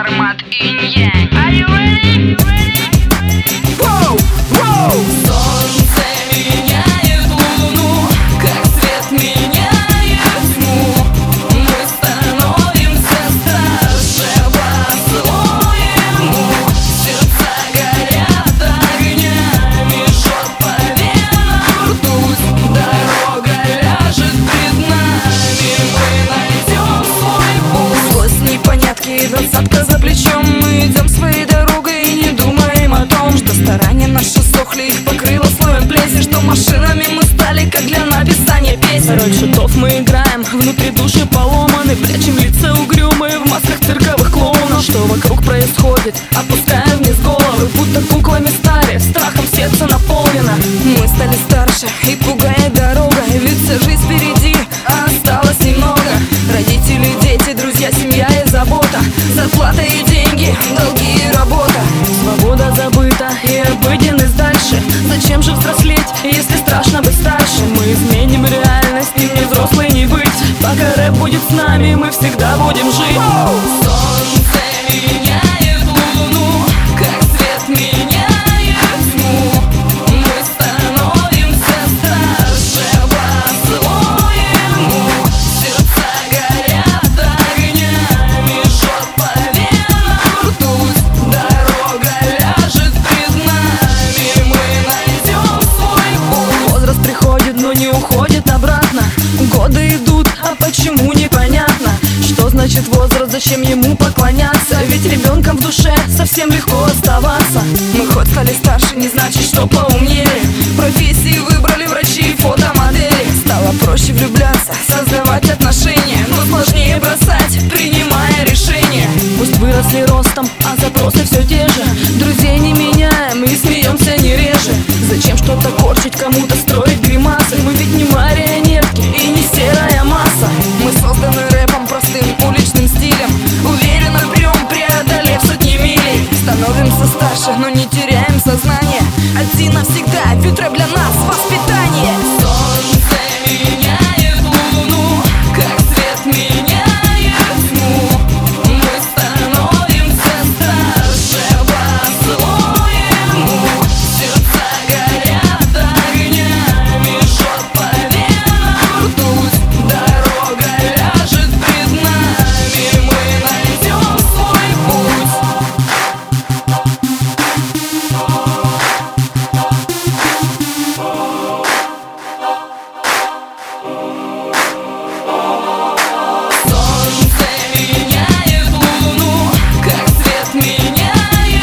формат инь-янь. Are you ready? Воу, воу! Солнце меняет луну, как свет меняет тьму. Мы становимся старше по-своему. Сердца горят огнями, жжет по венам ртуть. Дорога ляжет пред нами, мы найдем свой путь. Злость, непонятки и двадцатка за плечом. Мы идем своей дорогой и не думаем о том, что старания наши сохли, их покрыло слоем плесень, что машинами мы стали, как для написания песен. Роль шутов мы играем, внутри души поломаны, прячем лица угрюмые в масках цирковых клоунов. Что вокруг происходит, опускаем вниз головы, будто куклами стали, страхом сердце наполнено. Мы стали старше и пугает дорога, ведь вся жизнь впереди, а осталось немного. Родители, дети, друзья, семья и забота, зарплата и деньги, долги и работа. Свобода забыта и обыденность дальше. Зачем же взрослеть, если страшно быть старше? Мы изменим реальность, им не взрослый не быть. Пока рэп будет с нами, мы всегда будем жить. Солнце меняет луну, как свет меняет тьму. Мы становимся старше по-своему. Сердца горят огнями, жжет по венам ртуть. Дорога ляжет пред нами, мы найдем свой путь. Возраст приходит, но не уходит обратно. Годы идут, а почему непонятно. Что значит возраст, зачем ему поклоняться? Ведь ребенком в душе совсем легко оставаться. Мы хоть стали старше, не значит, что поумнели. Профессии выбрали, врачи